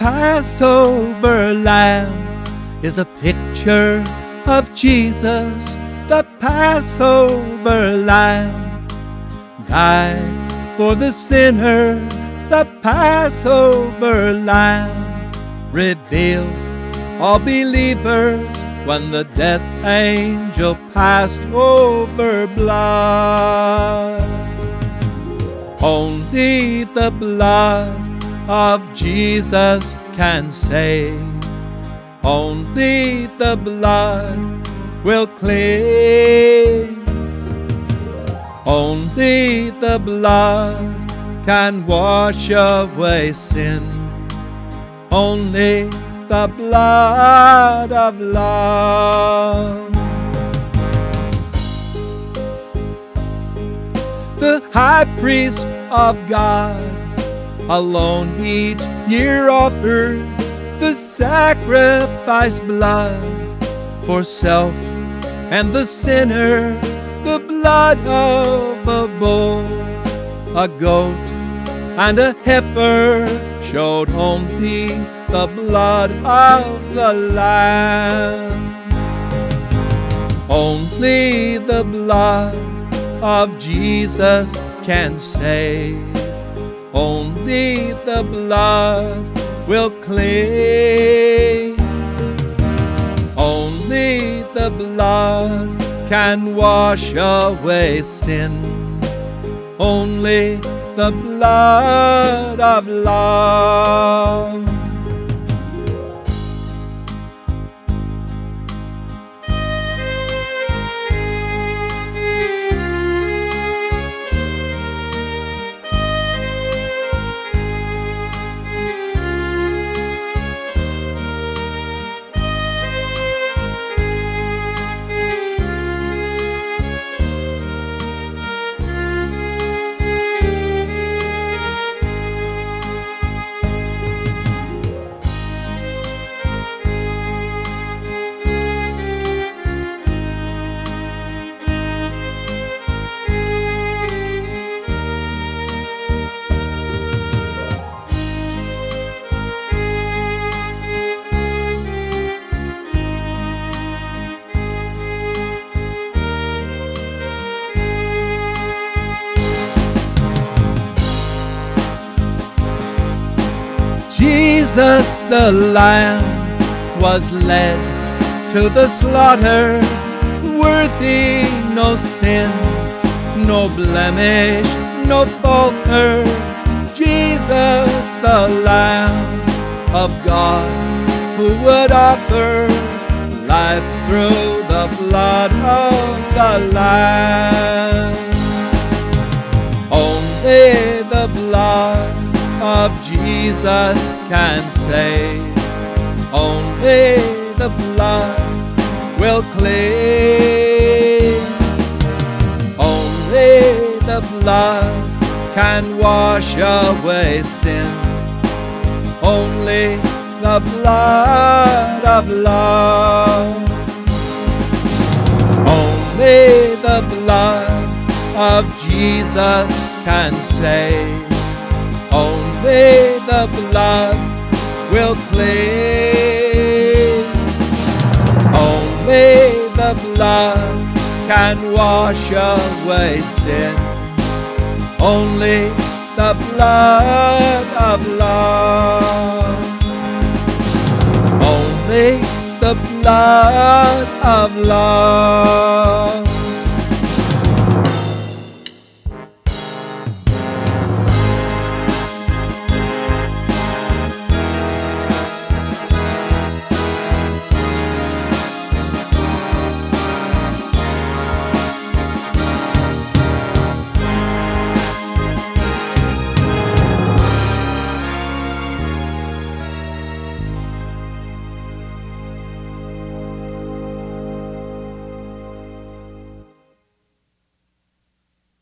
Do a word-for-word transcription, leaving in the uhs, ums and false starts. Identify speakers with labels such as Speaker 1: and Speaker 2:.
Speaker 1: Passover lamb is a picture of Jesus, the Passover lamb, died for the sinner. The Passover lamb revealed all believers when the death angel passed over blood. Only the blood of Jesus can save. Only the blood will clean. Only the blood can wash away sin. Only the blood of love. The high priest of God alone each year offered the sacrifice blood for self and the sinner, the blood of a bull, a goat, and a heifer showed only the blood of the Lamb. Only the blood of Jesus can save. Only the blood will clean. Only the blood can wash away sin. Only the blood of love. Jesus the Lamb was led to the slaughter, worthy no sin, no blemish, no falter. Jesus the Lamb of God, who would offer life through the blood of the Lamb. Only the blood of Jesus can save. Only the blood will clean. Only the blood can wash away sin. Only the blood of love. Only the blood of Jesus can save. Only the blood will clean. Only the blood can wash away sin. Only the blood of love. Only the blood of love.